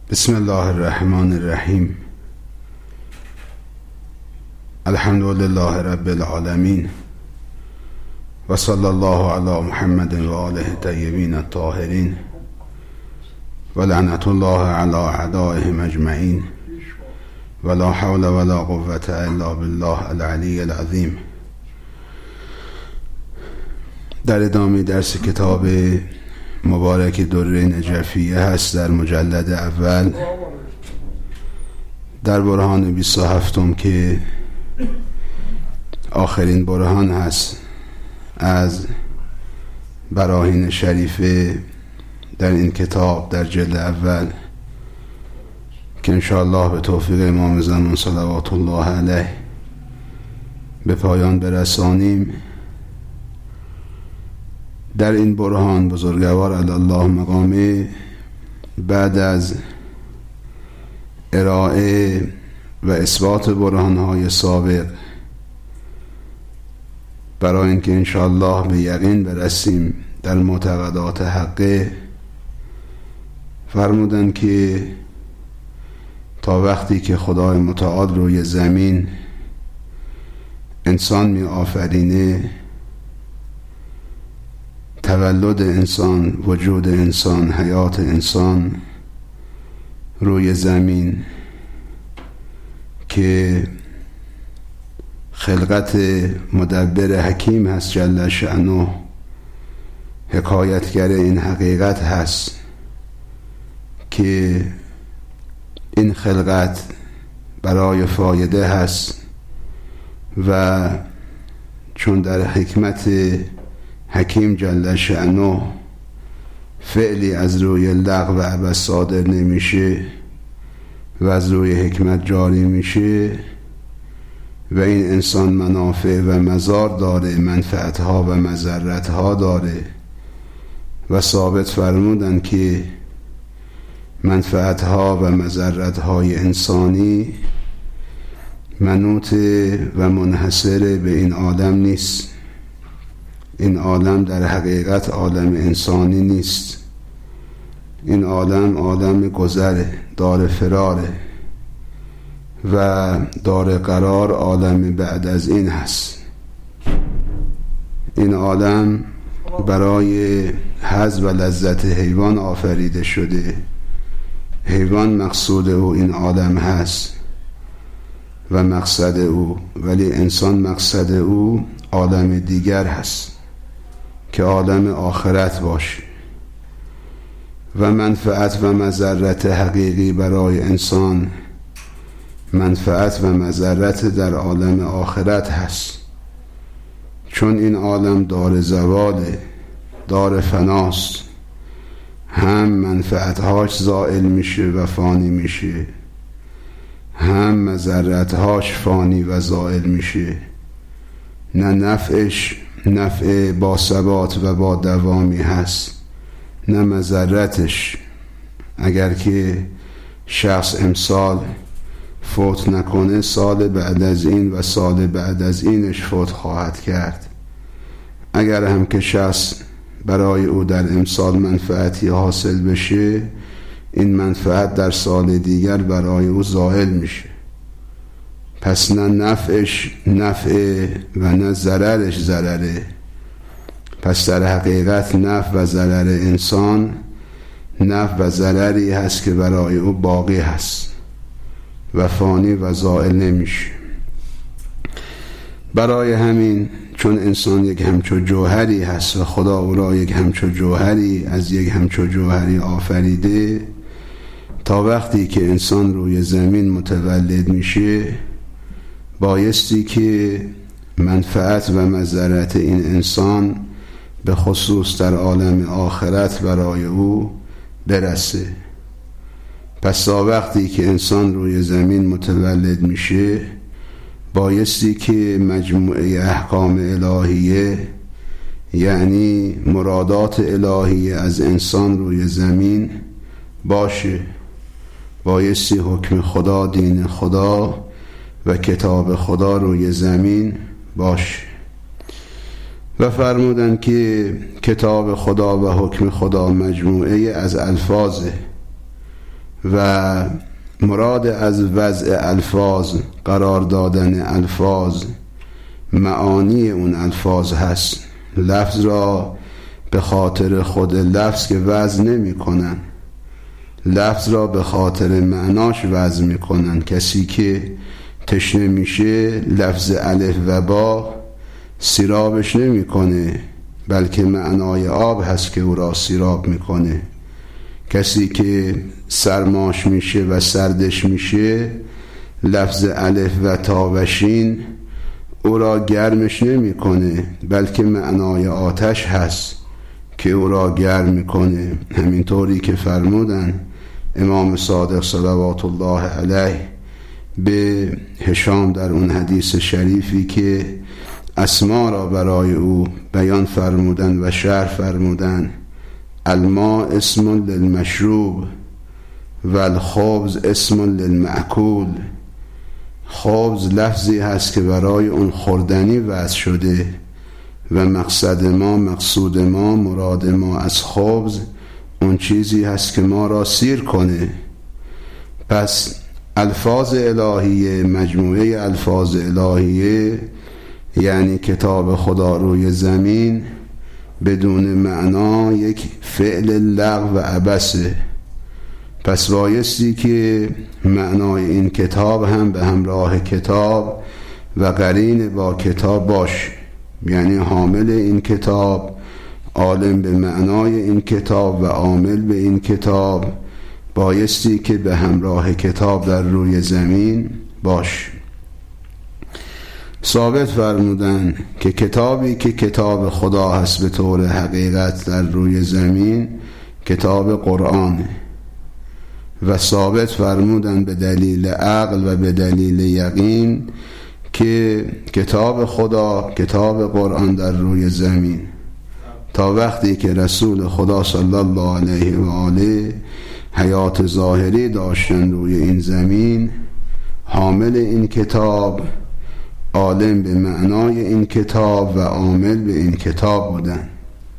بسم الله الرحمن الرحیم. الحمد لله رب العالمین و صلی الله علی محمد و آله الطیبین الطاهرین و لعنت الله علی اعدائهم اجمعین و لا حول ولا قوة الا بالله العلی العظیم. در ادامه درس کتاب مبارک دره نجفیه هست در مجلد اول در برهان 27 که آخرین برهان هست از براهین شریفه در این کتاب در جلد اول که انشاءالله به توفیق امام زمان صلوات الله علیه به پایان برسانیم. در این برهان بزرگوار علی الله مقامه بعد از ارائه و اثبات برهانهای سابق برای اینکه انشاءالله به یقین برسیم در معتقدات حقه فرمودن که تا وقتی که خدای متعال روی زمین انسان می آفرینه، تولد انسان، وجود انسان، حیات انسان روی زمین که خلقت مدبر حکیم هست جل شأنه، حکایتگر این حقیقت هست که این خلقت برای فایده هست و چون در حکمت حکیم جل شأنه فعلی از روی لغو و عبث صادر نمیشه و از روی حکمت جاری میشه و این انسان منافع و مضار داره، منفعتها و مضرتها داره و ثابت فرمودن که منفعتها و مضرتهای انسانی منوط و منحصر به این عالم نیست. این عالم در حقیقت عالم انسانی نیست. این عالم عالم گذره، دار فراره و دار قرار عالم بعد از این هست. این عالم برای حظ و لذت حیوان آفریده شده. حیوان مقصود او این عالم هست و مقصد او، ولی انسان مقصد او عالم دیگر هست که عالم آخرت باشه و منفعت و مضرت حقیقی برای انسان منفعت و مضرت در عالم آخرت هست، چون این عالم دار زواله، دار فناست، هم منفعتهاش زائل میشه و فانی میشه، هم مضرتهاش فانی و زائل میشه. نه نفعش نفع با ثبات و با دوامی هست، نه مضرتش اگر که شخص امسال فوت نکنه سال بعد از این و سال بعد از اینش فوت خواهد کرد. اگر هم که شخص برای او در امسال منفعتی حاصل بشه، این منفعت در سال دیگر برای او زائل میشه. پس نه نفعش نفع و نه ضررش ضرره. پس در حقیقت نفع و ضرر انسان نفع و ضرری هست که برای او باقی هست و فانی و زائل نمیشه. برای همین چون انسان یک همچو جوهری هست و خدا او را یک همچو جوهری از یک همچو جوهری آفریده، تا وقتی که انسان روی زمین متولد میشه بایستی که منفعت و مضرت این انسان به خصوص در عالم آخرت برای او برسه. پس تا وقتی که انسان روی زمین متولد میشه بایستی که مجموعه احکام الهیه، یعنی مرادات الهیه از انسان روی زمین باشه. بایستی حکم خدا، دین خدا و کتاب خدا روی زمین باشه. و فرمودن که کتاب خدا و حکم خدا مجموعه از الفاظه و مراد از وضع الفاظ، قرار دادن الفاظ، معانی اون الفاظ هست. لفظ را به خاطر خود لفظ که وضع نمی کنن، لفظ را به خاطر معناش وضع می کنن. کسی که تشنه میشه لفظ الف و با سیرابش نمی کنه، بلکه معنای آب هست که او را سیراب میکنه. کسی که سرماش میشه و سردش میشه لفظ الف و تا و شین او را گرمش نمیکنه، بلکه معنای آتش هست که او را گرم میکنه. همینطوری که فرمودن امام صادق صلوات الله علیه به هشام در اون حدیث شریفی که اسما را برای او بیان فرمودن و شرح فرمودن: الماء اسم للمشروب و الخبز اسم للمأکول. خبز لفظی هست که برای اون خوردنی وضع شده و مقصد ما، مقصود ما، مراد ما از خبز اون چیزی هست که ما را سیر کنه. پس الفاظ الهیه، مجموعه الفاظ الهیه یعنی کتاب خدا روی زمین، بدون معنا یک فعل لغو و عبثه. پس بایستی که معنای این کتاب هم به همراه کتاب و قرین با کتاب باشه، یعنی حامل این کتاب، عالم به معنای این کتاب و عامل به این کتاب بایستی که به همراه کتاب در روی زمین باشه. ثابت فرمودن که کتابی که کتاب خدا هست به طور حقیقت در روی زمین کتاب قرآن، و ثابت فرمودن به دلیل عقل و به دلیل یقین که کتاب خدا، کتاب قرآن در روی زمین تا وقتی که رسول خدا صلی الله علیه و آله حیات ظاهری داشتن روی این زمین، حامل این کتاب، عالم به معنای این کتاب و عامل به این کتاب بودن.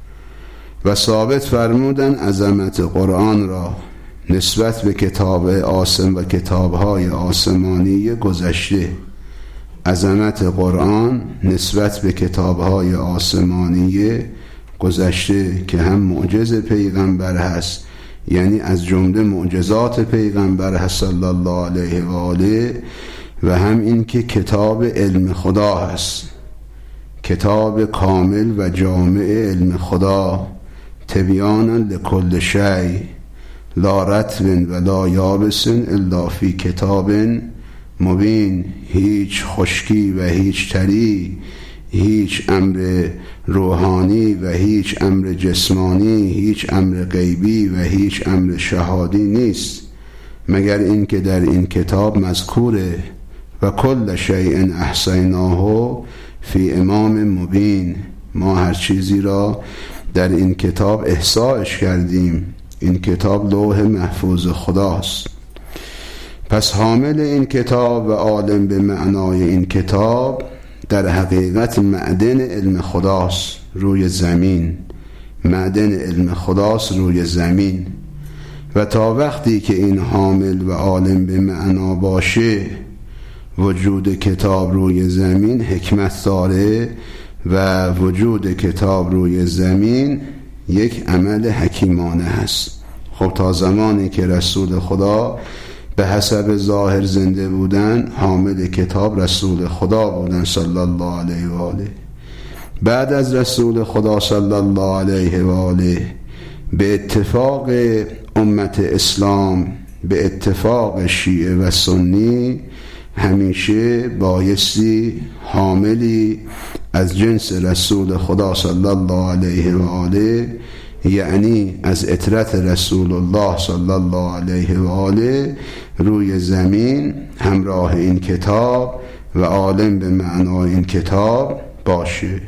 و ثابت فرمودن عظمت قرآن را نسبت به کتاب آسم و کتابهای آسمانی گذشته. عظمت قرآن نسبت به کتابهای آسمانی گذشته که هم معجز پیغمبر هست، یعنی از جمله معجزات پیغمبر هست صلی الله علیه و آله، و هم این که کتاب علم خدا هست، کتاب کامل و جامع علم خدا، تبیانا لکل شیء لا رطب ولا یابس الا فی کتاب مبین. هیچ خشکی و هیچ تری، هیچ امر روحانی و هیچ امر جسمانی، هیچ امر غیبی و هیچ امر شهادی نیست مگر این که در این کتاب مذکوره. و کل شیء احصیناه فی امام مبین. ما هر چیزی را در این کتاب احصایش کردیم. این کتاب لوح محفوظ خداست. پس حامل این کتاب و عالم به معنای این کتاب در حقیقت معدن علم خداست روی زمین، معدن علم خداست روی زمین. و تا وقتی که این حامل و عالم به معنا باشه، وجود کتاب روی زمین حکمت داره و وجود کتاب روی زمین یک عمل حکیمانه هست. خب تا زمانی که رسول خدا به حسب ظاهر زنده بودن، حامل کتاب رسول خدا بودن صلی الله علیه و آله. بعد از رسول خدا صلی الله علیه و آله به اتفاق امت اسلام، به اتفاق شیعه و سنی، همیشه بایستی حاملی از جنس رسول خدا صلی الله علیه و آله، یعنی از عترت رسول الله صلی الله علیه و آله روی زمین همراه این کتاب و عالم به معنای این کتاب باشه،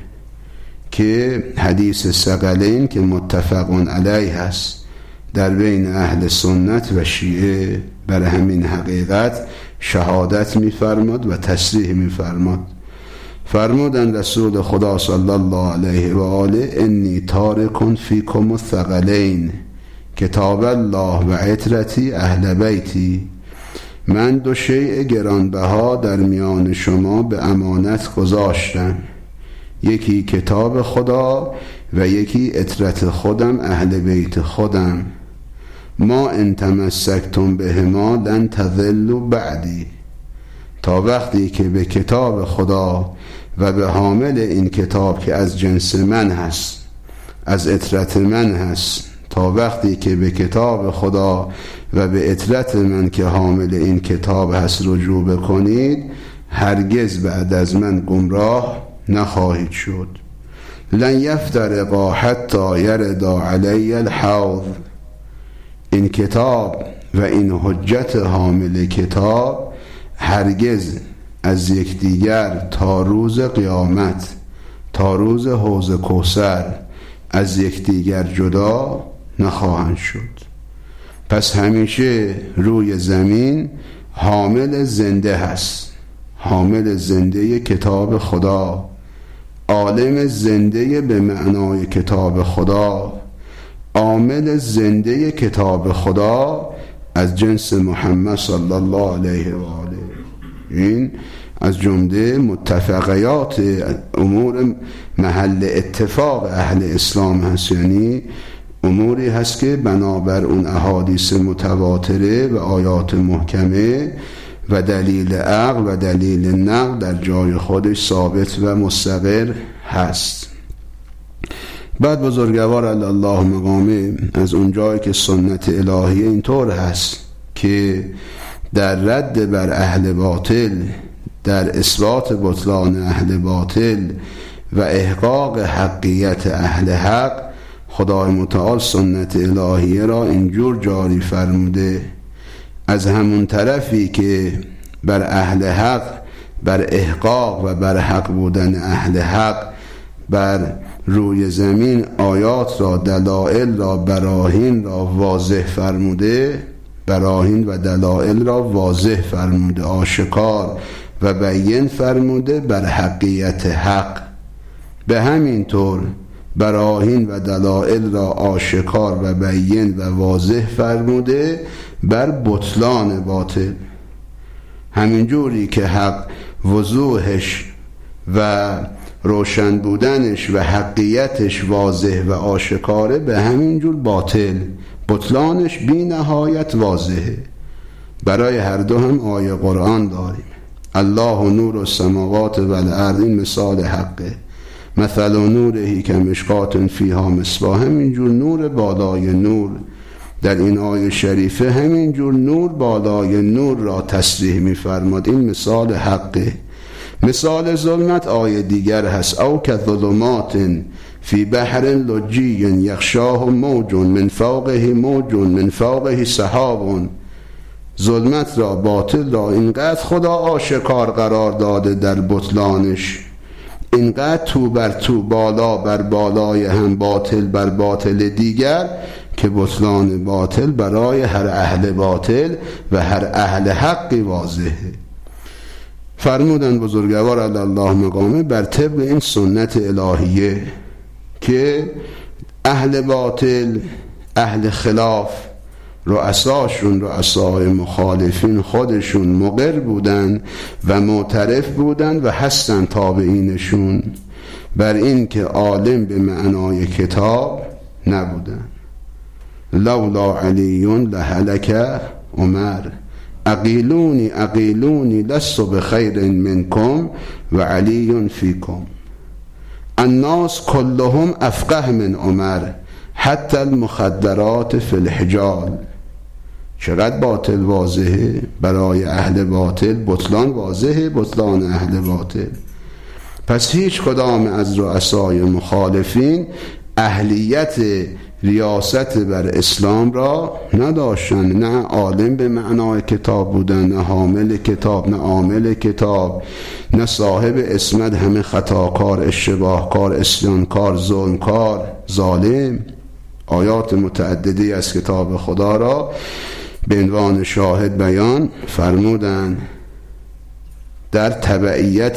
که حدیث ثقلین که متفق علیه هست در بین اهل سنت و شیعه بر همین حقیقت شهادت می‌فرماد و تصریح می‌فرماد. فرمودن رسول خدا صلی الله علیه و آله: انی تارک فیکم الثقلین، کتاب الله و عترتی اهل بیتی. من دو شیء گرانبها در میان شما به امانت گذاشتم، یکی کتاب خدا و یکی عترت خودم اهل بیت خودم. ما ان تمسکتم بهما لن تضلوا بعدی. تا وقتی که به کتاب خدا و به حامل این کتاب که از جنس من هست، از عترت من هست، تا وقتی که به کتاب خدا و به عترت من که حامل این کتاب هست رجوع بکنید، هرگز بعد از من گمراه نخواهید شد. لن یفترقا حتی یردا علی الحوض. این کتاب و این حجت حامل کتاب هرگز از یکدیگر تا روز قیامت، تا روز حوض کوثر از یکدیگر جدا نخواهند شد. پس همیشه روی زمین حامل زنده هست، حامل زنده کتاب خدا، عالم زنده به معنای کتاب خدا، عامل زنده کتاب خدا از جنس محمد صلی الله علیه و آله. این از جمله متفقیات امور محل اتفاق اهل اسلام هست، یعنی اموری هست که بنابر اون احادیث متواتره و آیات محکمه و دلیل عقل و دلیل نقل در جای خودش ثابت و مستقر هست. بعد بزرگوار الله مقامه از اون جایی که سنت الهی اینطور هست که در رد بر اهل باطل، در اثبات بطلان اهل باطل و احقاق حقیت اهل حق، خدای متعال سنت الهیه را اینجور جاری فرموده: از همون طرفی که بر اهل حق، بر احقاق و بر حق بودن اهل حق بر روی زمین آیات را، دلائل را، براهین را واضح فرموده، براهین و دلائل را واضح فرموده، آشکار و بیان فرموده بر حقیقت حق، به همین طور براهین و دلائل را آشکار و بیان و واضح فرموده بر بطلان باطل. همین جوری که حق وضوحش و روشن بودنش و حقیقتش واضح و آشکاره، به همین جور باطل بطلانش بی نهایت واضحه. برای هر دو هم آیه قرآن داریم: الله نور السماوات و الارض. این مثال حقه. مثل نوره کمشکات فیها مصباح. همینجور نور بالای نور در این آیه شریفه همینجور نور بالای نور را تصریح می‌فرماد. این مثال حقه. مثال ظلمت آیه دیگر هست: او کظلمات فی بحر لجی یغشاه موج من فوقه موج من فوقه سحاب. ظلمت را، باطل را اینقدر خدا آشکار قرار داده در بطلانش، اینقدر تو بر تو، بالا بر بالای هم، باطل بر باطل دیگر، که بطلان باطل برای هر اهل باطل و هر اهل حقی واضحه. فرمودن بزرگوار الله مقامه بر طبق این سنت الهیه که اهل باطل، اهل خلاف، رؤساشون، رؤسای مخالفین خودشون مقر بودن و معترف بودن و هستن تابعینشون بر این که عالم به معنای کتاب نبودن. لولا علی لهلک عمر اقیلونی اقیلونی لست بخیر منکم و علی فیکم. الناس كلهم افقه من عمر حتی المخدرات فی الحجال. چقدر باطل واضحه برای اهل باطل، بطلان واضحه، بطلان اهل باطل. پس هیچ کدام از رؤسای مخالفین اهلیت ریاست بر اسلام را نداشتن، نه عالم به معنای کتاب بودن، نه حامل کتاب، نه عامل کتاب، نه صاحب اسمت، همه خطاکار، اشتباهکار، عصیانکار، ظلمکار، ظالم. آیات متعددی از کتاب خدا را به عنوان شاهد بیان فرمودن در تبعیت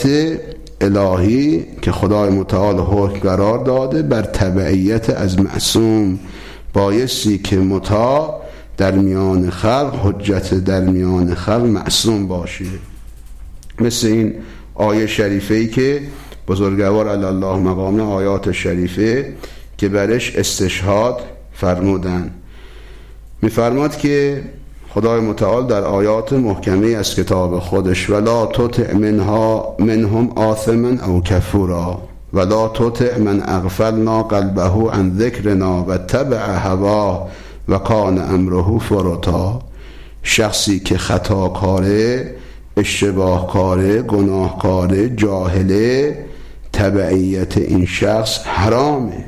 الهی که خدای متعال حکم قرار داده بر تبعیت از معصوم، بایستی که مطاع در میان خلق، حجت در میان خلق معصوم باشه. مثل این آیه شریفه‌ای که بزرگوار علی الله مقامه، آیات شریفه که برش استشهاد فرمودن، میفرماد که خدای متعال در آیات محکمه از کتاب خودش ولا تطع منهم آثما او کفورا ولا تطع من اغفلنا قلبه عن ذکرنا و تبع هواه و کان امره فرطا. شخصی که خطاکاره، اشتباهکاره، گناهکاره، جاهله، تبعیت این شخص حرامه.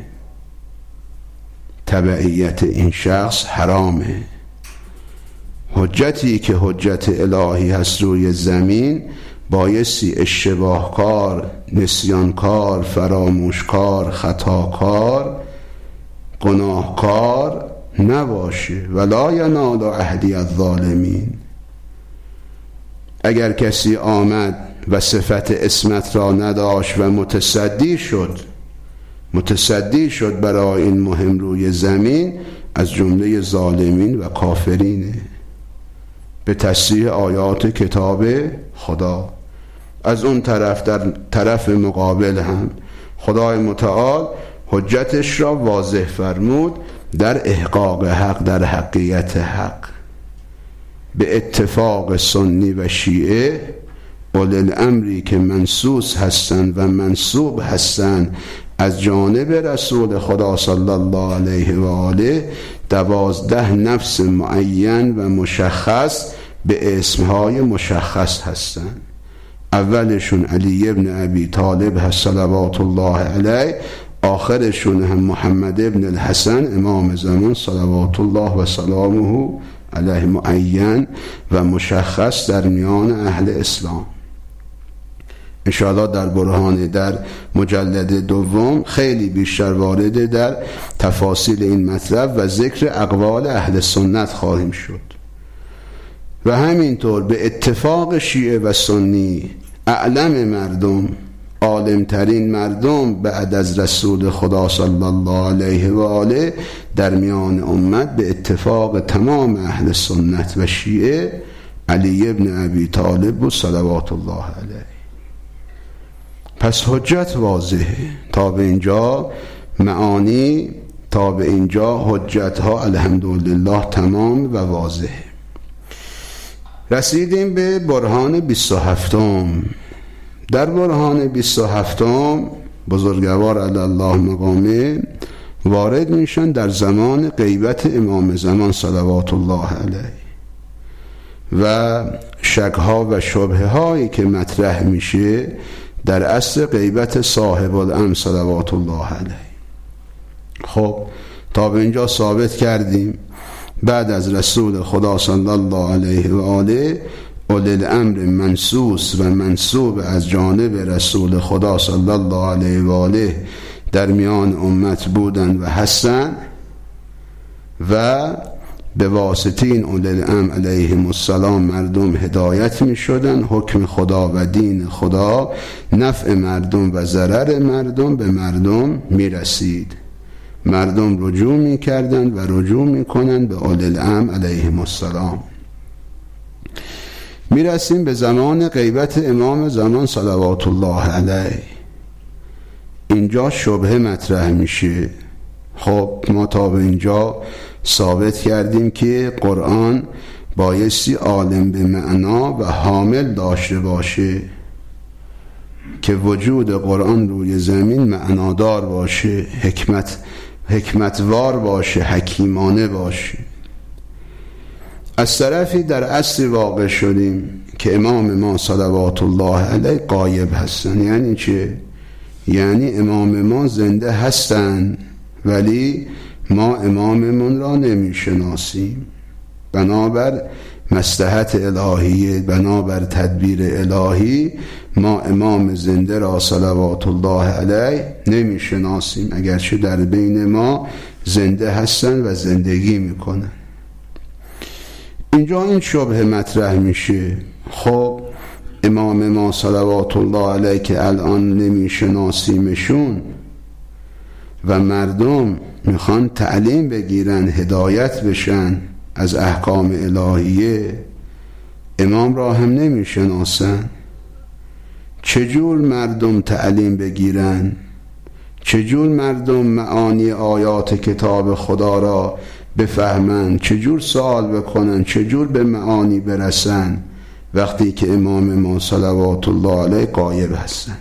تبعیت این شخص حرامه. حجتی که حجت الهی هست روی زمین بایستی اشتباهکار، نسیانکار، فراموشکار، خطاکار، گناهکار نباشه. ولا ینال عهدی الظالمین. اگر کسی آمد و صفت عصمت را نداشت و متصدی شد برای این مهم روی زمین، از جمله ظالمین و کافرینه به تصریح آیات کتاب خدا. از اون طرف، در طرف مقابل هم خدای متعال حجتش را واضح فرمود در احقاق حق، در حقیقت حق. به اتفاق سنی و شیعه، اولی الامری که منصوص هستند و منصوب هستند از جانب رسول خدا صلی الله علیه و آله، 12 نفس معین و مشخص به اسمهای مشخص هستند. اولشون علی ابن ابی طالب هست صلوات الله علیه، آخرشون هم محمد ابن الحسن امام زمان صلوات الله و سلامه علیه، معین و مشخص در میان اهل اسلام. انشاءالله در برهان در مجلد دوم خیلی بیشتر وارد در تفاصیل این مطلب و ذکر اقوال اهل سنت خواهیم شد. و همینطور به اتفاق شیعه و سنی، اعلم مردم، عالمترین مردم بعد از رسول خدا صلی الله علیه و آله در میان امت، به اتفاق تمام اهل سنت و شیعه، علی ابن ابی طالب و صلوات الله علیه. پس حجت واضحه. تا به اینجا معانی، تا به اینجا حجت ها الحمدلله تمام و واضحه. رسیدیم به برهان 27م. در برهان 27م بزرگوار علی الله مقامه وارد میشن در زمان غیبت امام زمان صلوات الله علیه و شکها و شبهه هایی که مطرح میشه در اصل غیبت صاحب الامر صلوات الله علیه. خب تا به اینجا ثابت کردیم بعد از رسول خدا صلی الله علیه و آله، اولی الامر منصوص و منصوب از جانب رسول خدا صلی الله علیه و آله در میان امت بودن و هستن و به واسطه این اولی الامر علیهم السلام مردم هدایت می شدن. حکم خدا و دین خدا، نفع مردم و ضرر مردم به مردم می رسید. مردم رجوع می کردن و رجوع می کنن به اولی الامر علیهم السلام. می رسیم به زمان غیبت امام زمان صلوات الله علیه. اینجا شبهه مطرح میشه. خب ما تا به اینجا ثابت کردیم که قرآن بایستی عالم به معنا و حامل داشته باشه، که وجود قرآن روی زمین معنادار باشه، حکمتوار باشه، حکیمانه باشه. از طرفی در اصل واقع شدیم که امام ما صلوات الله علیه غایب هستن. یعنی چه؟ یعنی امام ما زنده هستن ولی ما اماممون را نمیشناسیم. بنابر مصلحت الهیه، بنابر تدبیر الهی، ما امام زنده را صلوات الله علیه نمیشناسیم، اگرچه در بین ما زنده هستن و زندگی میکنن. اینجا این شبهه مطرح میشه. خب امام ما صلوات الله علیه که الان نمیشناسیمشون، و مردم میخوان تعلیم بگیرن، هدایت بشن از احکام الهیه، امام را هم نمیشناسن. چجور مردم تعلیم بگیرن؟ چجور مردم معانی آیات کتاب خدا را بفهمن؟ چجور سوال بکنن؟ چجور به معانی برسن وقتی که امام ما صلوات الله علیه غایب هستن؟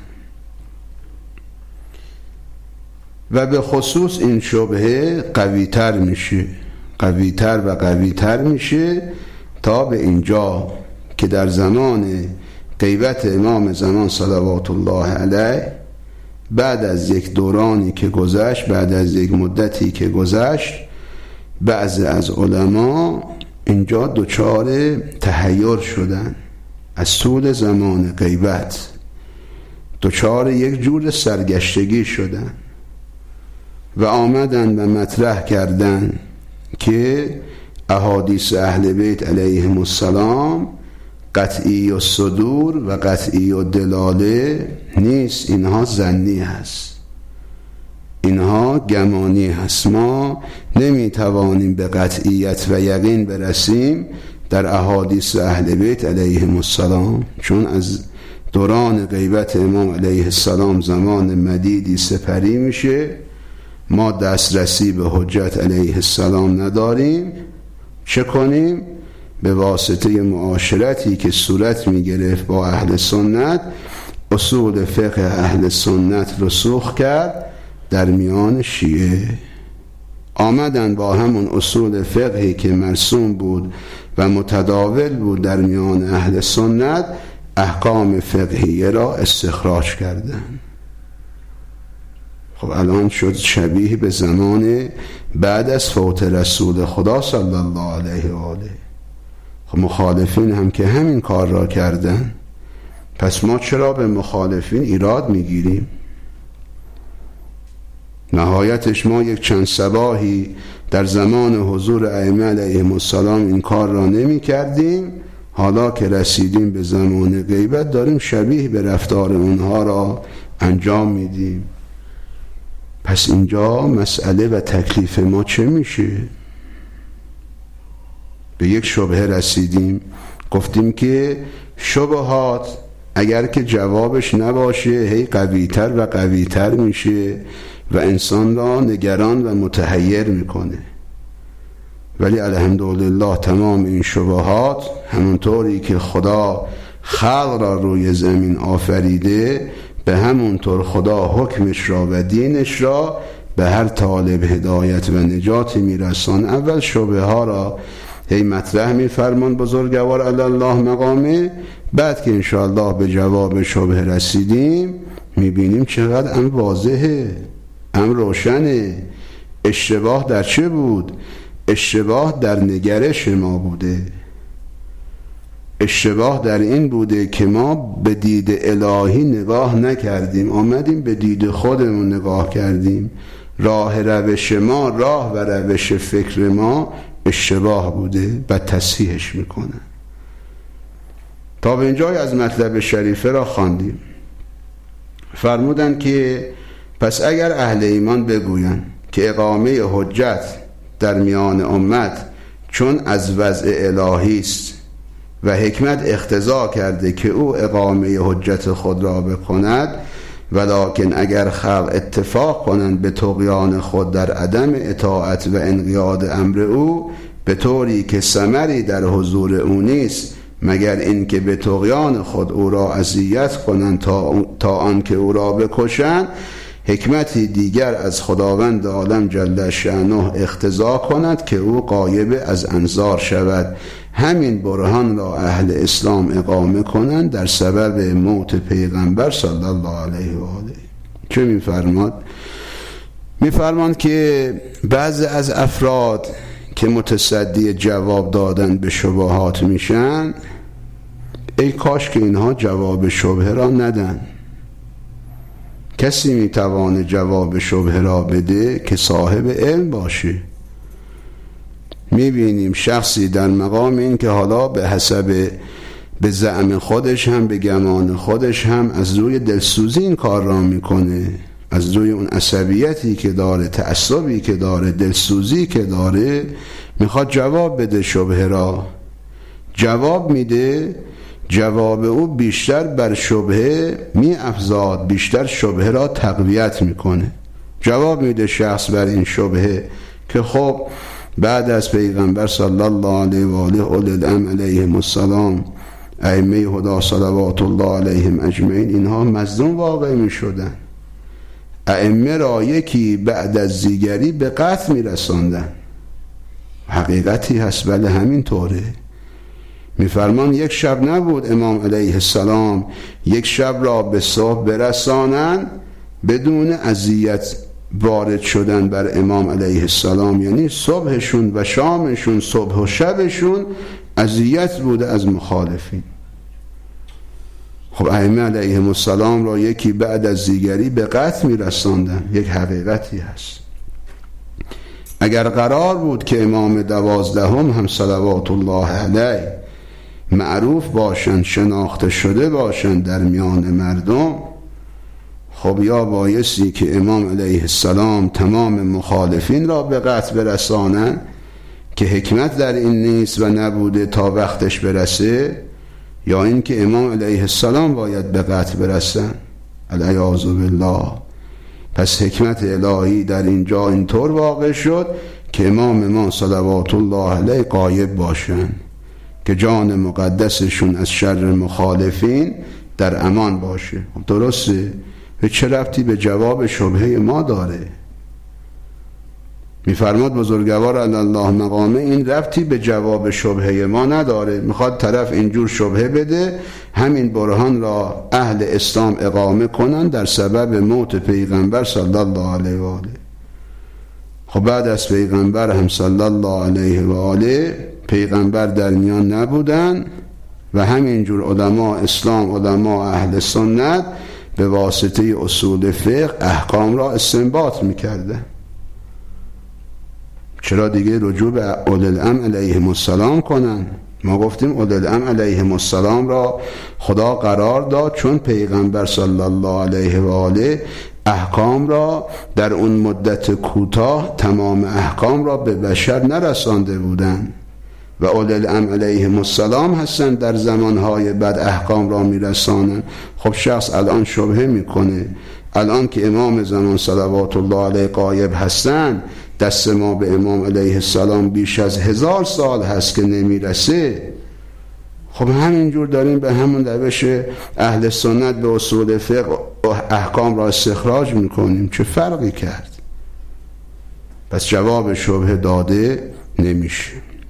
و به خصوص این شبهه قویتر میشه، قویتر و قویتر میشه تا به اینجا که در زمان غیبت امام زمان صلوات الله علیه، بعد از یک دورانی که گذشت، بعد از یک مدتی که گذشت، بعضی از علما اینجا دچار تحیر شدن، از طول زمان غیبت دچار یک جور سرگشتگی شدن و آمدن و مطرح کردن که احادیث اهل بیت علیهم السلام قطعی و صدور و قطعی و دلاله نیست، اینها ظنی هست، اینها گمانی هست. ما نمیتوانیم به قطعیت و یقین برسیم در احادیث اهل بیت علیهم السلام، چون از دوران غیبت امام علیه السلام زمان مدیدی سپری میشه، ما دسترسی به حجت علیه السلام نداریم. چه کنیم؟ به واسطه معاشرتی که صورت میگرفت با اهل سنت، اصول فقه اهل سنت رسوخ کرد در میان شیعه. آمدن با همون اصول فقهی که مرسوم بود و متداول بود در میان اهل سنت، احکام فقهیه را استخراج کردن. خب الان شد شبیه به زمان بعد از فوت رسول خدا صلی الله علیه و آله. خب مخالفین هم که همین کار را کردن، پس ما چرا به مخالفین ایراد میگیریم؟ نهایتش ما یک چند صباحی در زمان حضور ائمه علیهم السلام این کار را نمی کردیم، حالا که رسیدیم به زمان غیبت داریم شبیه به رفتار اونها را انجام میدیم. پس اینجا مسئله و تکلیف ما چه میشه؟ به یک شبهه رسیدیم، گفتیم که شبهات اگر که جوابش نباشه هی قویتر و قویتر میشه و انسان را نگران و متحیر میکنه. ولی الحمدلله تمام این شبهات همونطوری که خدا خلق را روی زمین آفریده، به همونطور خدا حکمش را و دینش را به هر طالب هدایت و نجات میرسان. اول شبه ها را هی مطرح میفرمان بزرگوار علی الله مقامه، بعد که انشاءالله به جواب شبه رسیدیم میبینیم چقدر امر واضحه، امر روشنه. اشتباه در چه بود؟ اشتباه در نگرش ما بوده. اشتباه در این بوده که ما به دید الهی نگاه نکردیم، آمدیم به دید خودمون نگاه کردیم. راه روش ما، راه و روش فکر ما اشتباه بوده و تصحیحش میکنه. تا به اینجای از مطلب شریفه را خواندیم. فرمودن که پس اگر اهل ایمان بگویند که اقامه حجت در میان امت چون از وضع الهی است و حکمت اقتضا کرده که او اقامه حجت خود را بکند، ولکن اگر خلق اتفاق کنند به طغیان خود در عدم اطاعت و انقیاد امر او، به طوری که ثمری در حضور او نیست مگر اینکه به طغیان خود او را اذیت کنند تا آنکه او را بکشند، حکمتی دیگر از خداوند عالم جل شأنه اقتضا کند که او غایب از انظار شود. همین برهان را اهل اسلام اقامه کنند در سبب موت پیغمبر صلی الله علیه و آله. چه میفرماد؟ میفرماد که بعضی از افراد که متصدی جواب دادن به شبهات میشن، ای کاش که اینها جواب شبهه را ندن. کسی میتوانه جواب شبهه را بده که صاحب علم باشه. میبینیم شخصی در مقام این که حالا به حسب به زعم خودش هم به گمان خودش هم از روی دلسوزی این کار را میکنه، از روی اون عصبیتی که داره، تعصبی که داره، دلسوزی که داره، میخواد جواب بده شبهه را. جواب میده، جواب او بیشتر بر شبهه می‌افزاد، بیشتر شبهه را تقویت میکنه. جواب میده شخص بر این شبهه که خب بعد از پیغمبر صلی الله علیه و آله اولی الامر علیهم السلام، ائمه هدا صلوات الله علیهم اجمعین، اینها مظلوم واقع میشدن. ائمه را یکی بعد از دیگری به قتل میرساندن. حقیقتی هست، بله همین طوره. میفرمان یک شب نبود امام علیه السلام یک شب را به صبح برسانن بدون اذیت وارد شدن بر امام علیه السلام، یعنی صبحشون و شامشون، صبح و شبشون اذیت بوده از مخالفین. خب ائمه علیهم السلام را یکی بعد از دیگری به قتل میرساندن. یک حقیقتی هست. اگر قرار بود که امام 12 هم صلوات الله علیه معروف باشند، شناخته شده باشند در میان مردم، خب یا بایستی که امام علیه السلام تمام مخالفین را به قتل برسانند که حکمت در این نیست و نبوده تا وقتش برسه، یا این که امام علیه السلام باید به قتل برسن. العیاذ بالله. پس حکمت الهی در اینجا اینطور واقع شد که امام ما صلوات الله علیه غایب باشند که جان مقدسشون از شر مخالفین در امان باشه. درسته؟ و چه ربطی به جواب شبهه ما داره؟ میفرماد بزرگوار علی الله مقامه این ربطی به جواب شبهه ما نداره. میخواد طرف اینجور شبهه بده، همین برهان را اهل اسلام اقامه کنن در سبب موت پیغمبر صلی الله علیه و آله. خب بعد از پیغمبر هم صلی الله علیه و آله پیغمبر در میان نبودن و همینجور علما اسلام، علما اهل سنت به واسطه اصول فقه احکام را استنباط میکردن. چرا دیگه رجوع به اولی الامر علیهم السلام کنن؟ ما گفتیم اولی الامر علیهم السلام را خدا قرار داد چون پیغمبر صلی الله علیه و آله احکام را در اون مدت کوتاه تمام احکام را به بشر نرسانده بودند و اولی الامر علیهم السلام هستند در زمانهای بعد احکام را میرسانند. خب شخص الان شبهه میکنه، الان که امام زمان صلوات الله علیه غایب هستند، دست ما به امام علیه السلام بیش از 1000 سال هست که نمیرسه. خب همینجور داریم به همون روش اهل سنت به اصول فقه احکام را استخراج میکنیم. چه فرقی کرد؟ پس جواب شبهه داده نمیشه.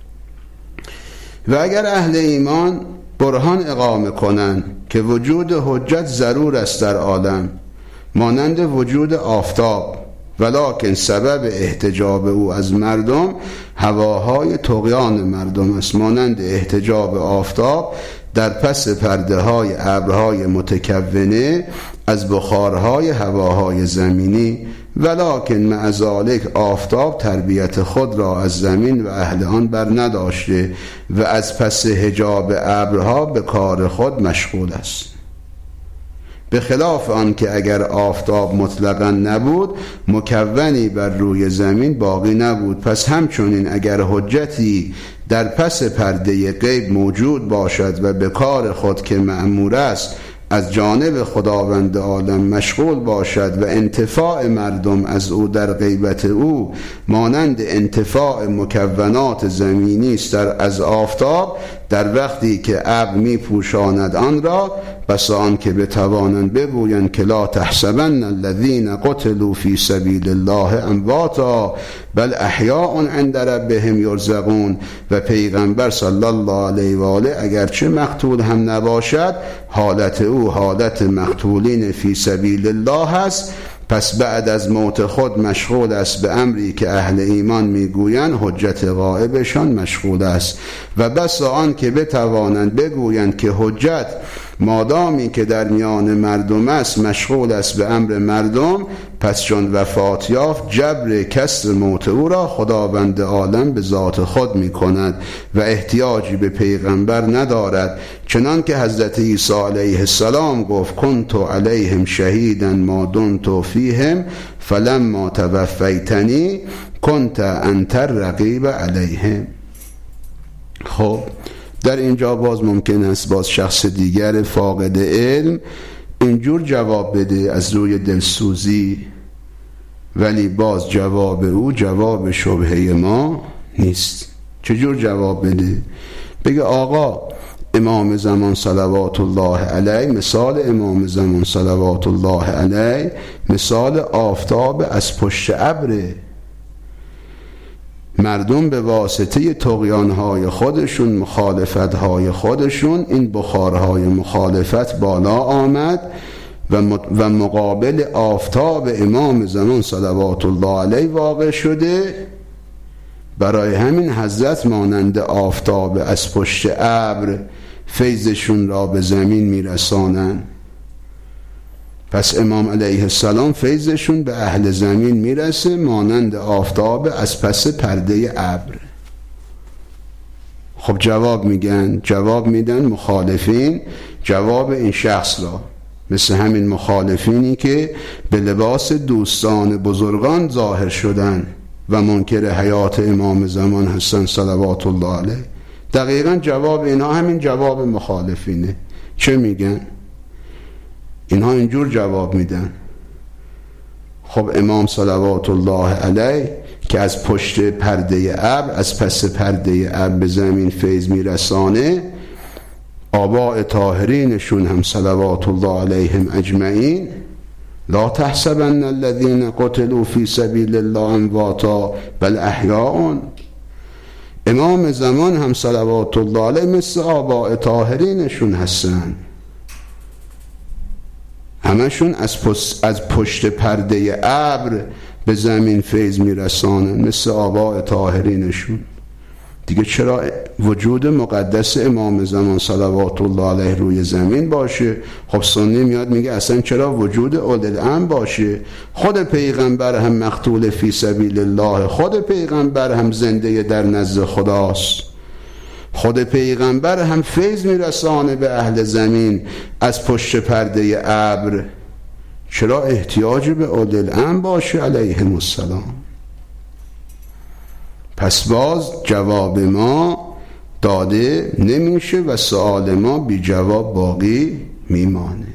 و اگر اهل ایمان برهان اقامه کنند که وجود حجت ضرور است در عالم مانند وجود آفتاب، ولکن سبب احتجاب او از مردم هواهای طغیان مردم است، مانند احتجاب آفتاب در پس پرده های ابرهای متکونه از بخارهای هواهای زمینی، ولکن مع ذلک آفتاب تربیت خود را از زمین و اهل آن بر نداشته و از پس حجاب ابرها به کار خود مشغول است. به خلاف آن که اگر آفتاب مطلقاً نبود مکونی بر روی زمین باقی نبود. پس همچنین اگر حجتی در پس پرده غیب موجود باشد و به کار خود که مأمور است از جانب خداوند عالم مشغول باشد و انتفاع مردم از او در غیبت او مانند انتفاع مکونات زمینی است از آفتاب در وقتی که ابر می پوشاند آن را، بس آن که بتوانند بگویند که لا تحسبن الذین قتلوا فی سبیل الله امواتا بل احیاء عند ربهم یرزقون. و پیغمبر صلی الله علیه و آله اگرچه مقتول هم نباشد حالت او حالت مقتولین فی سبیل الله است. پس بعد از موت خود مشغول است به امری که اهل ایمان میگویند حجت غائبشان مشغول است. و بس آن که بتوانند بگویند که حجت مادامی که در میان مردم است مشغول است به امر مردم، پس چون وفات یافت جبر کسر موت او را خداوند عالم به ذات خود می کند و احتیاجی به پیغمبر ندارد. چنان که حضرت عیسی علیه السلام گفت کنت علیهم شهیدا ما دمت فیهم فلما توفیتنی کنت انت الرقیب علیهم. خب در اینجا باز ممکن است باز شخص دیگر فاقد علم اینجور جواب بده از روی دلسوزی، ولی باز جواب او جواب شبهه ما نیست. چجور جواب بده؟ بگه آقا امام زمان صلوات الله علیه، مثال امام زمان صلوات الله علیه مثال آفتاب از پشت ابره. مردم به واسطه طغیان‌های خودشون، مخالفت‌های خودشون، این بخارهای مخالفت بالا آمد و مقابل آفتاب امام زمان صلوات الله علیه واقع شده. برای همین حضرت مانند آفتاب از پشت ابر فیضشون را به زمین میرسانن. پس امام علیه السلام فیضشون به اهل زمین میرسه مانند آفتاب از پس پرده ابر. خب جواب میدن مخالفین جواب این شخص را، مثل همین مخالفینی که به لباس دوستان بزرگان ظاهر شدن و منکر حیات امام زمان هستن صلوات الله علیه. دقیقا جواب اینا همین جواب مخالفینه. چه میگن؟ اینها اینجور جواب میدن. خب امام صلوات الله علیه که از پشت پرده ابر، از پس پرده ابر به زمین فیض میرسانه، آباء طاهرینشون هم صلوات الله علیهم اجمعین لا تحسبن الذين قتلوا في سبيل الله امواتا بل احیاء. امام زمان هم صلوات الله علیه مثل آباء طاهرینشون هستن، همشون از پشت پرده ابر به زمین فیض میرسانن مثل آباء طاهرینشون. دیگه چرا وجود مقدس امام زمان صلوات الله علیه روی زمین باشه؟ خب سنی میاد میگه اصلا چرا وجود اولوالامر باشه؟ خود پیغمبر هم مقتول فی سبیل الله، خود پیغمبر هم زنده در نزد خداست، خود پیغمبر هم فیض میرسانه به اهل زمین از پشت پرده ابر. چرا احتیاج به اولوالامر باشه علیهم السلام؟ پس باز جواب ما داده نمیشه و سوال ما بی جواب باقی میمانه.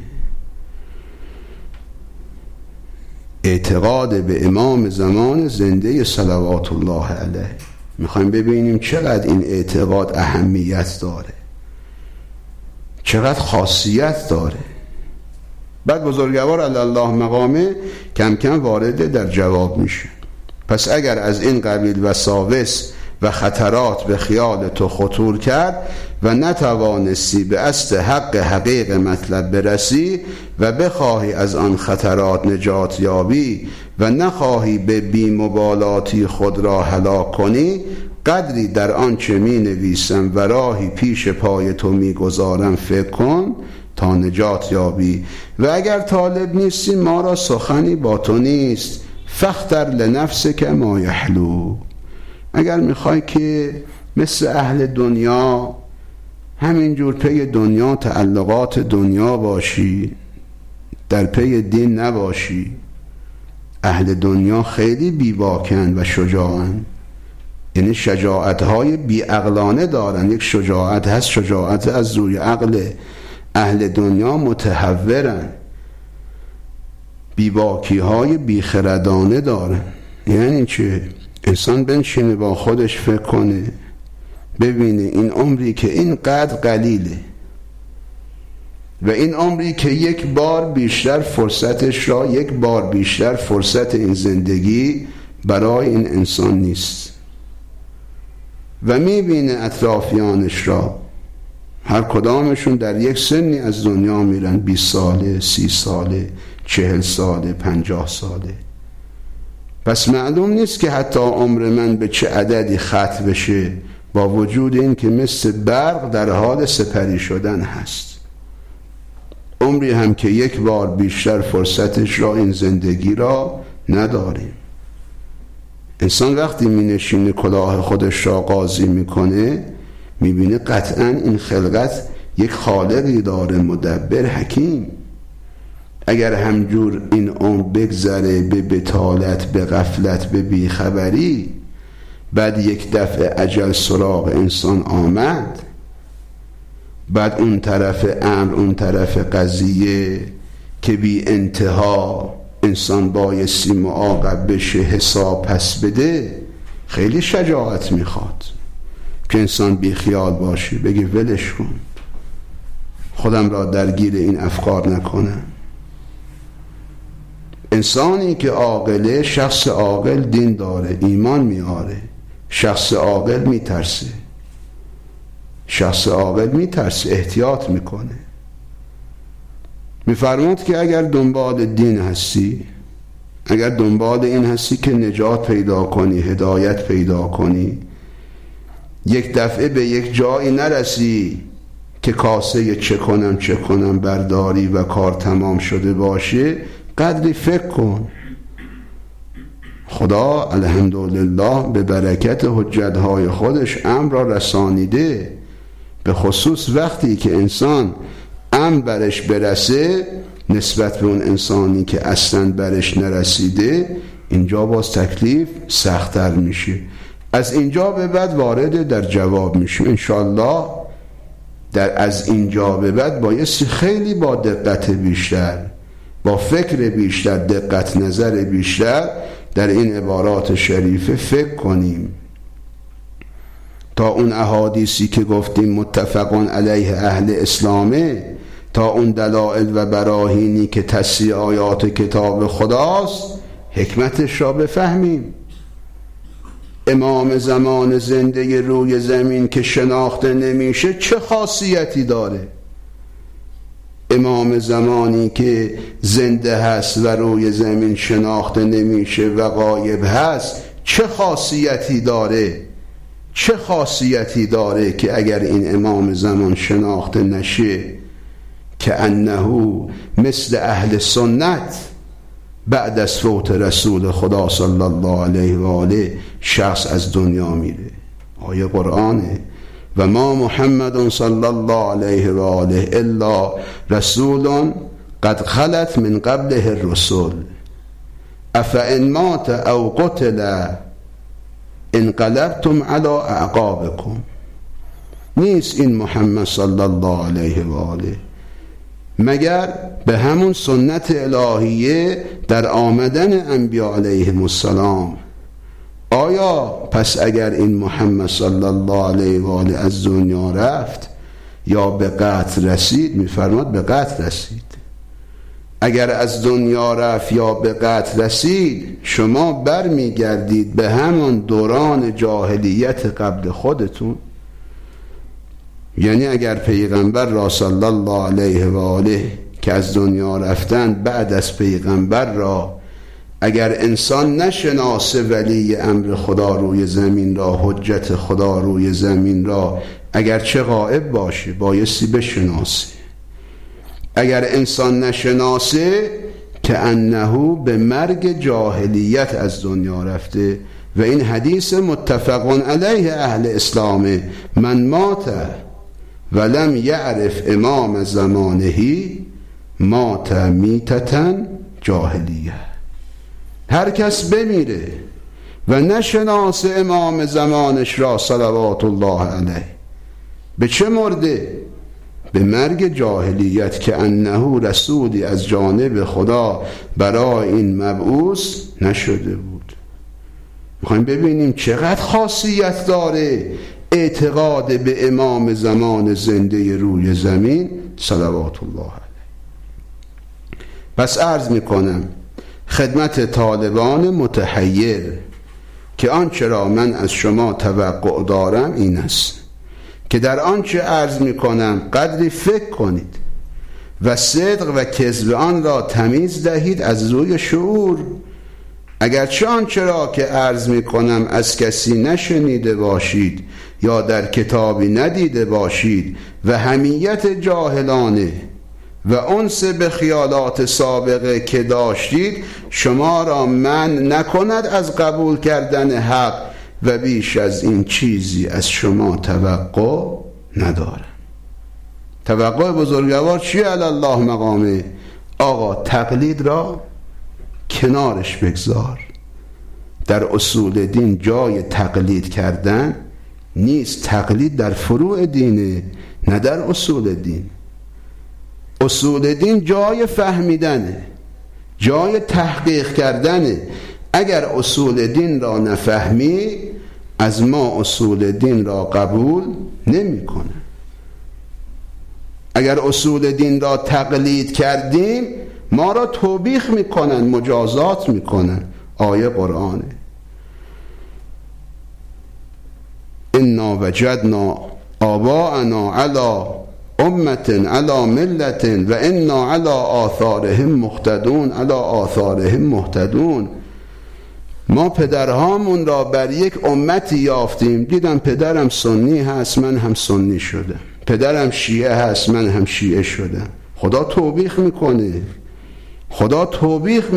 اعتقاد به امام زمان زنده صلوات الله علیه. میخوایم ببینیم چقدر این اعتقاد اهمیت داره، چقدر خاصیت داره. بعد بزرگوار علی الله مقامه کم کم وارد در جواب میشه. پس اگر از این قبیل وساوس و خطرات به خیال تو خطور کرد و نتوانستی به اصل حقیق مطلب برسی و بخواهی از آن خطرات نجات یابی و نخواهی به بی‌مبالاتی خود را هلاک کنی، قدری در آنچه می نویسم و راهی پیش پای تو می گذارم فکر کن تا نجات یابی. و اگر طالب نیستی ما را سخنی با تو نیست، فاختر لنفسک ما یحلو. اگر میخوای که مثل اهل دنیا همینجور پی دنیا، تعلقات دنیا باشی، در پی دین نباشی. اهل دنیا خیلی بیباکن و شجاعن، یعنی شجاعتهای بیعقلانه دارن. یک شجاعت هست، شجاعت از روی عقل. اهل دنیا متهورن، بیباکی های بیخردانه دارن. یعنی چه؟ انسان بنشینه با خودش فکر کنه، ببینه این عمری که اینقدر قلیله و این عمری که یک بار بیشتر فرصت این زندگی برای این انسان نیست. و میبینه اطرافیانش را هر کدامشون در یک سنی از دنیا میرن، 20 ساله، 30 ساله، 40 ساله، 50 ساله. پس معلوم نیست که حتی عمر من به چه عددی ختم بشه، با وجود این که مثل برق در حال سپری شدن هست. عمری هم که یک بار بیشتر فرصتش را این زندگی را نداریم. انسان وقتی می نشینه کلاه خودش را قاضی میکنه، میبینه قطعا این خلقت یک خالقی داره، مدبر، حکیم. اگر همجور این عمر بگذره به بطالت، به غفلت، به بیخبری، بعد یک دفعه اجل سراغ انسان آمد، بعد اون طرف امر، اون طرف قضیه که بی انتها انسان بایستی معاقب بشه، حساب پس بده، خیلی شجاعت میخواد که انسان بی خیال باشه، بگه ولش کن، خودم را درگیر این افکار نکنم. انسانی که عاقله، شخص عاقل دین داره، ایمان میاره. شخص عاقل میترسه، شخص عاقل میترسه، احتیاط میکنه. میفرمود که اگر دنبال دین هستی، اگر دنبال این هستی که نجات پیدا کنی، هدایت پیدا کنی، یک دفعه به یک جایی نرسی که کاسه چه کنم برداری و کار تمام شده باشه، قدری فکر کن. خدا الحمدلله به برکت حجتهای خودش امر را رسانیده، به خصوص وقتی که انسان امر برش برسه نسبت به اون انسانی که اصلا برش نرسیده، اینجا باز تکلیف سخت‌تر میشه. از اینجا به بعد وارد در جواب میشیم انشالله. از اینجا به بعد بایستی خیلی با دقت بیشتر، با فکر بیشتر، دقت نظر بیشتر در این عبارات شریفه فکر کنیم تا اون احادیثی که گفتیم متفقون علیه اهل اسلامه، تا اون دلائل و براهینی که تصحیح آیات کتاب خداست، حکمتش را بفهمیم. امام زمان زنده روی زمین که شناخته نمیشه چه خاصیتی داره؟ امام زمانی که زنده هست و روی زمین شناخته نمیشه و غایب هست چه خاصیتی داره؟ چه خاصیتی داره که اگر این امام زمان شناخته نشه که انه مثل اهل سنت بعد از فوت رسول خدا صلی الله علیه و آله شخص از دنیا میره؟ آیه قرآنه و ما محمد صلی الله علیه و آله الا رسول قد خلت من قبله الرسل افئن مات او قتل انقلبتم علی اعقابکم. نیست این محمد صلی الله علیه و آله مگر به همون سنت الهیه در آمدن انبیاء علیهم السلام. آیا پس اگر این محمد صلی الله علیه و آله از دنیا رفت یا به قتل رسید؟ میفرماد به قتل رسید. اگر از دنیا رفت یا به قتل رسید، شما برمیگردید به همان دوران جاهلیت قبل خودتون. یعنی اگر پیغمبر را صلی الله علیه و آله که از دنیا رفتن، بعد از پیغمبر را اگر انسان نشناسه ولی امر خدا روی زمین را، حجت خدا روی زمین را، اگر چه غائب باشه بایستی بشناسه. اگر انسان نشناسه که انه به مرگ جاهلیت از دنیا رفته. و این حدیث متفقون علیه اهل اسلام، من مات ولم یعرف امام زمانهی مات میتتا جاهلیه. هر کس بمیره و نشناس امام زمانش را صلوات الله علیه، به چه مرده؟ به مرگ جاهلیت که انه رسولی از جانب خدا برای این مبعوث نشده بود. میخوایم ببینیم چقدر خاصیت داره اعتقاد به امام زمان زنده روی زمین صلوات الله علیه. پس عرض میکنم خدمت طالبان متحیر که آنچه را من از شما توقع دارم این است که در آنچه عرض میکنم قدری فکر کنید و صدق و کذب آن را تمیز دهید از روی شعور. اگرچه آنچه را که عرض میکنم از کسی نشنیده باشید یا در کتابی ندیده باشید و حمیت جاهلانه و انس به خیالات سابقه که داشتید شما را منع نکند از قبول کردن حق و بیش از این چیزی از شما توقع ندارم. توقع بزرگوار چیه؟ علی الله مقامه. آقا تقلید را کنارش بگذار. در اصول دین جای تقلید کردن نیست. تقلید در فروع دینه، نه در اصول دین. اصول دین جای فهمیدنه، جای تحقیق کردنه. اگر اصول دین را نفهمی از ما اصول دین را قبول نمی کنه. اگر اصول دین را تقلید کردیم ما را توبیخ میکنن، مجازات میکنن. آیه قرآنه. انا وجدنا آباءنا علی امت علی ملت و انا علی آثارهم مقتدون. علی آثارهم مقتدون. ما پدرهامون را بر یک امتی یافتیم. دیدم پدرم سنی هست، من هم سنی شدم. پدرم شیعه هست، من هم شیعه شدم. خدا توبیخ میکنه. خدا توبیخ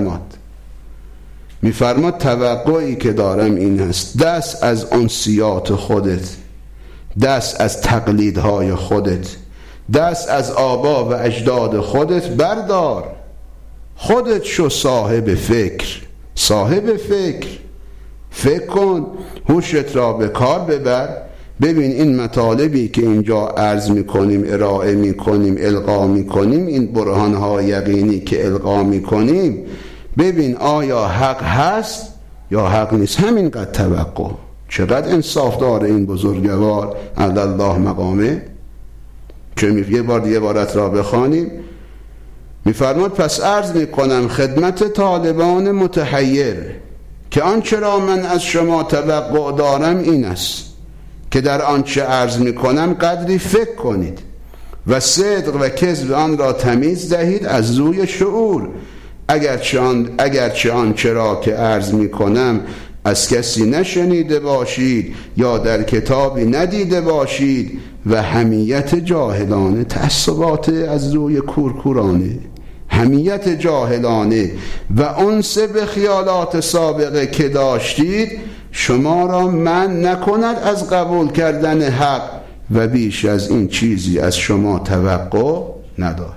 میفرماد توقعی که دارم این هست: دست از انسیات خودت، دست از تقلیدهای خودت، دست از آبا و اجداد خودت بردار. خودت شو صاحب فکر. صاحب فکر کن، هوشت را به کار ببر. ببین این مطالبی که اینجا عرض میکنیم، ارائه میکنیم، القا میکنیم، این برهانهای یقینی که القا میکنیم، ببین آیا حق هست یا حق نیست. همینقدر توقع. چقدر انصاف داره این بزرگوار علی الله مقامه. که یه بار دیگه عبارت را بخوانیم. میفرماد پس عرض میکنم خدمت طالبان متحیر که آنچه را من از شما توقع دارم این است که در آنچه عرض میکنم قدری فکر کنید و صدق و کذب آن را تمیز دهید از روی شعور. اگرچه آنچه را که عرض میکنم از کسی نشنیده باشید یا در کتابی ندیده باشید و حمیت جاهلانه، تعصبات از روی کورکورانه، حمیت جاهلانه و انس به خیالات سابقه که داشتید شما را منع نکند از قبول کردن حق و بیش از این چیزی از شما توقع نداره.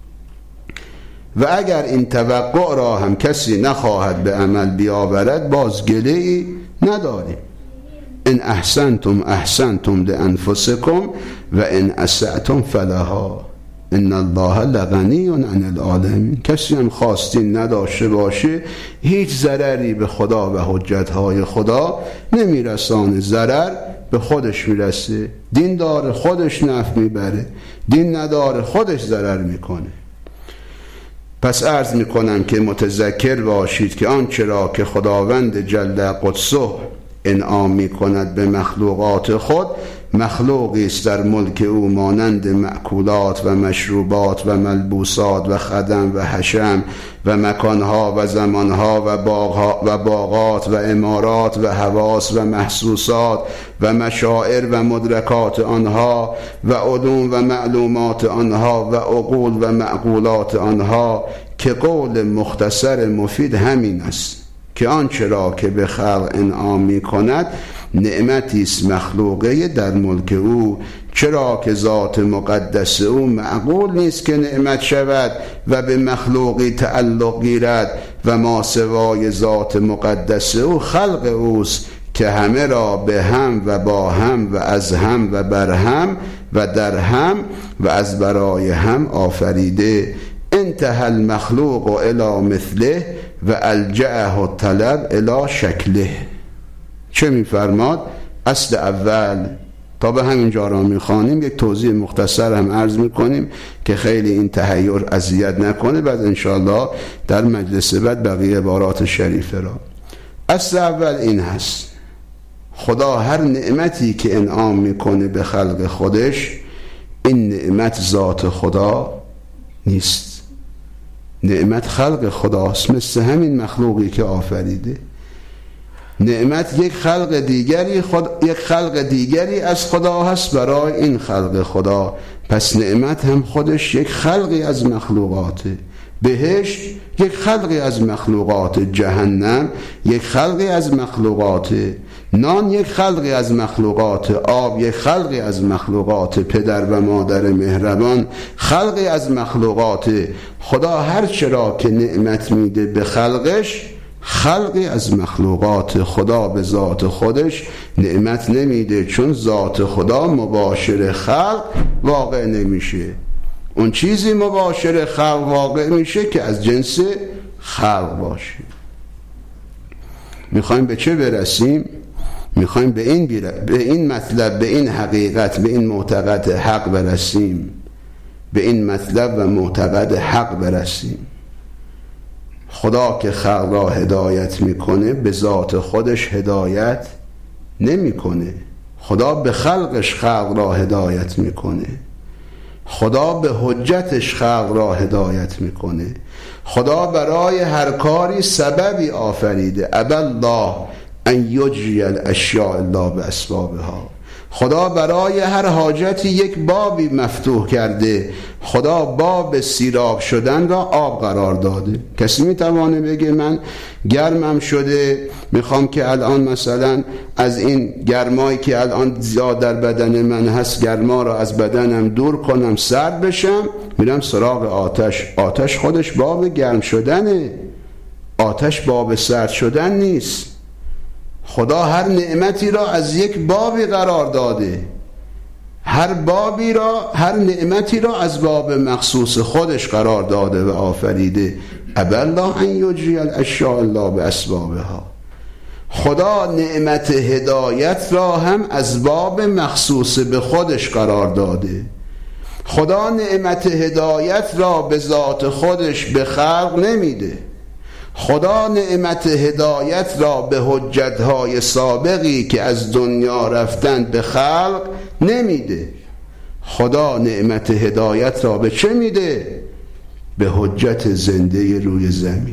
و اگر این توقع را هم کسی نخواهد به عمل بیاورد باز گله‌ای نداریم. ان احسنتم احسنتم لانفسکم و ان اسأتم فلها ان الله لغنی عن العالمین. کسی هم خواستین نداشته باشه هیچ ضرری به خدا و حجتهای خدا نمیرسانه. ضرر به خودش میرسه. دین داره خودش نفع میبره، دین نداره خودش ضرر میکنه. پس عرض میکنم که متذکر باشید که آنچه را که خداوند جل قدسه انعام میکند به مخلوقات خود مخلوقی است در ملک او مانند مأکولات و مشروبات و ملبوسات و خدم و حشم و مکانها و زمانها و باغات و امارات و حواس و محسوسات و مشاعر و مدرکات آنها و علوم و معلومات آنها و عقول و معقولات آنها، که قول مختصر مفید همین است که آنچه را که به خلق انعام می کند نعمتی است مخلوقه در ملک او، چرا که ذات مقدس او معقول نیست که نعمت شود و به مخلوقی تعلق گیرد و ما سوای ذات مقدس او خلق اوست که همه را به هم و با هم و از هم و بر هم و در هم و از برای هم آفریده. انتهى المخلوق الى مثله و الجعه الطلب الى شکله. چه میفرماد؟ اصل اول تا به همین جا را میخوانیم، یک توضیح مختصر هم عرض میکنیم که خیلی این تحیر اذیت نکنه، بعد انشاءالله در مجلس بعد بقیه عبارات شریفه را. اصل اول این هست: خدا هر نعمتی که انعام میکنه به خلق خودش، این نعمت ذات خدا نیست، نعمت خلق خداست، مثل همین مخلوقی که آفریده. نعمت یک خلق دیگری از خدا هست برای این خلق خدا. پس نعمت هم خودش یک خلقی از مخلوقاته. بهشت یک خلقی از مخلوقات، جهنم یک خلقی از مخلوقات، نان یک خلقی از مخلوقات، آب یک خلقی از مخلوقات، پدر و مادر مهربان خلقی از مخلوقات. خدا هر چرا که نعمت میده به خلقش، خلقی از مخلوقات. خدا به ذات خودش نعمت نمیده، چون ذات خدا مباشر خلق واقع نمیشه. اون چیزی مباشر خلق واقع میشه که از جنس خلق باشه. میخوایم به چه برسیم؟ میخوایم به این مطلب، به این حقیقت، به این معتقد حق برسیم. به این مطلب و معتقد حق برسیم. خدا که خلق را هدایت میکنه، به ذات خودش هدایت نمیکنه. خدا به خلقش خلق را هدایت میکنه. خدا به حجتش خلق را هدایت میکنه. خدا برای هر کاری سببی آفریده. ابى الله ان یجری الاشیاء الا باسبابها. خدا برای هر حاجتی یک بابی مفتوح کرده. خدا باب سیراب شدن را آب قرار داده. کسی میتوانه بگه من گرمم شده، میخوام که الان مثلا از این گرمایی که الان زیاد در بدن من هست، گرما را از بدنم دور کنم، سرد بشم، میرم سراغ آتش. آتش خودش باب گرم شدنه، آتش باب سرد شدن نیست. خدا هر نعمتی را از یک بابی قرار داده. هر نعمتی را از باب مخصوص خودش قرار داده و آفریده. ابى الله ان یجری الاشیاء الا باسبابها. خدا نعمت هدایت را هم از باب مخصوص به خودش قرار داده. خدا نعمت هدایت را به ذات خودش به خلق نمیده. خدا نعمت هدایت را به حجتهای سابقی که از دنیا رفتن به خلق نمیده. خدا نعمت هدایت را به چه میده؟ به حجت زنده روی زمین.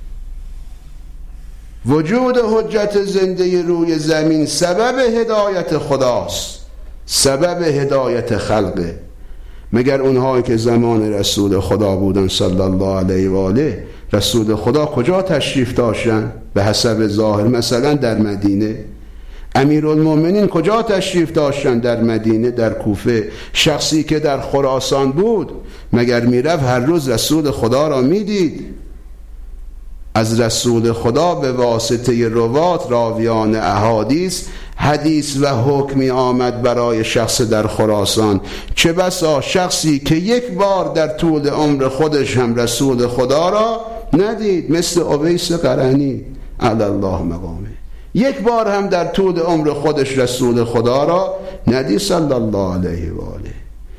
وجود حجت زنده روی زمین سبب هدایت خداست، سبب هدایت خلقه. مگر اونهایی که زمان رسول خدا بودن صلی الله علیه و آله، رسول خدا کجا تشریف داشتن؟ به حسب ظاهر مثلا در مدینه. امیرالمومنین کجا تشریف داشتن؟ در مدینه، در کوفه. شخصی که در خراسان بود مگر میرفت هر روز رسول خدا را میدید؟ از رسول خدا به واسطه روات، راویان احادیث، حدیث و حکمی آمد برای شخص در خراسان. چه بسا شخصی که یک بار در طول عمر خودش هم رسول خدا را ندید، مثل اویس قرنی علی الله مقامه، یک بار هم در طول عمر خودش رسول خدا را ندید صلی الله علیه و آله.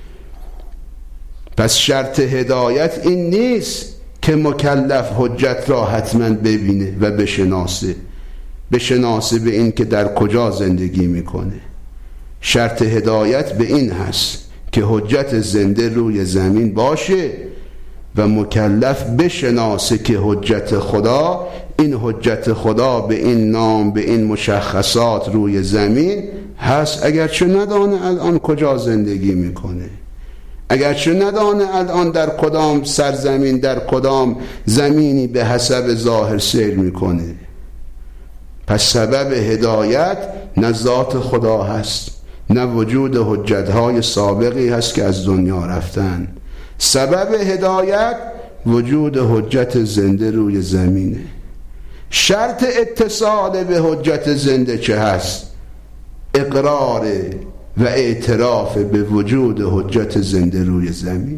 پس شرط هدایت این نیست که مکلف حجت را حتما ببینه و بشناسه به این که در کجا زندگی میکنه. شرط هدایت به این هست که حجت زنده روی زمین باشه و مکلف بشناسه که حجت خدا، این حجت خدا به این نام، به این مشخصات روی زمین هست، اگرچه ندانه الان کجا زندگی میکنه، اگرچه ندانه الان در کدام سرزمین، در کدام زمینی به حسب ظاهر سیر میکنه. پس سبب هدایت نه ذات خدا هست، نه وجود حجتهای سابقی هست که از دنیا رفتن. سبب هدایت وجود حجت زنده روی زمینه. شرط اتصال به حجت زنده چه هست؟ اقرار و اعتراف به وجود حجت زنده روی زمین.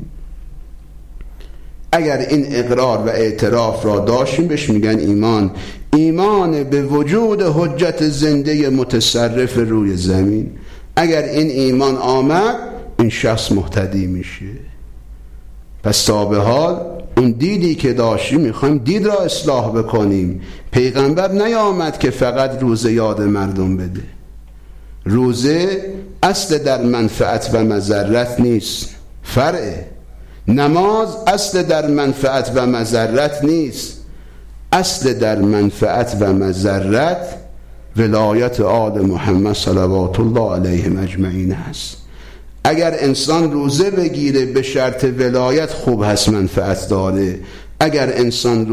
اگر این اقرار و اعتراف را داشتیم بهش میگن ایمان. ایمان به وجود حجت زنده متصرف روی زمین. اگر این ایمان آمد، این شخص مهتدی میشه. پس تا به حال اون دیدی که داشتیم میخوایم دید را اصلاح بکنیم. پیغمبر نیامد که فقط روزه یاد مردم بده. روزه اصل در منفعت و مضرت نیست، فرعه. نماز اصل در منفعت و مضرت نیست، اصل در منفعت و مضرت ولایت آل محمد صلوات الله علیهم اجمعین هست. اگر انسان روزه بگیره به شرط ولایت خوب هست، منفعت داره. اگر انسان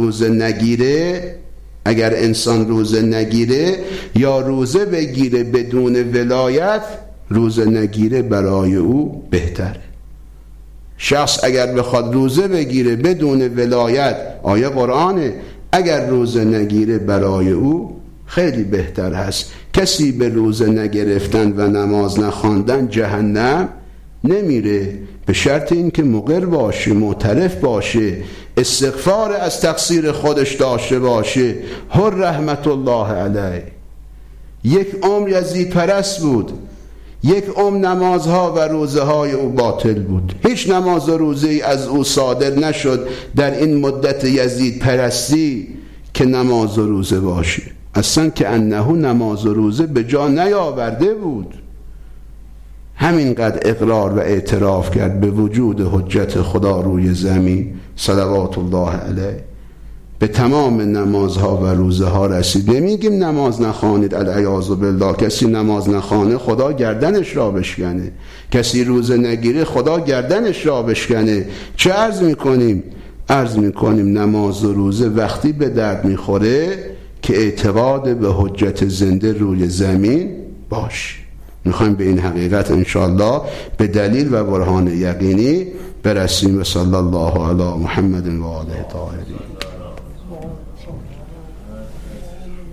روزه نگیره یا روزه بگیره بدون ولایت، روزه نگیره برای او بهتره. شخص اگر بخواد روزه بگیره بدون ولایت، آیه قرآنه، اگر روزه نگیره برای او خیلی بهتر هست. کسی به روزه نگرفتن و نماز نخواندن جهنم نمیره، به شرط این که مقر باشه، معترف باشه، استغفار از تقصیر خودش داشته باشه. هر رحمت الله علیه یک عمر یزید پرست بود، یک عمر نمازها و روزه های او باطل بود، هیچ نماز و روزه ای از او صادر نشد در این مدت یزید پرستی که نماز و روزه باشه. اصلا که انه نماز و روزه به جا نیاورده بود. همینقدر اقرار و اعتراف کرد به وجود حجت خدا روی زمین صلوات الله علیه، به تمام نمازها و روزه ها رسید. نمیگیم نماز نخوانید العیاذ بالله، کسی نماز نخوانه خدا گردنش را بشکنه، کسی روزه نگیره خدا گردنش را بشکنه. چه عرض میکنیم؟ عرض میکنیم نماز و روزه وقتی به درد میخوره که اعتقاد به حجت زنده روی زمین باشه. میخوایم به این حقیقت انشاءالله به دلیل و برهان یقینی برسیم. و صلی الله علی محمد و آله طاهرین.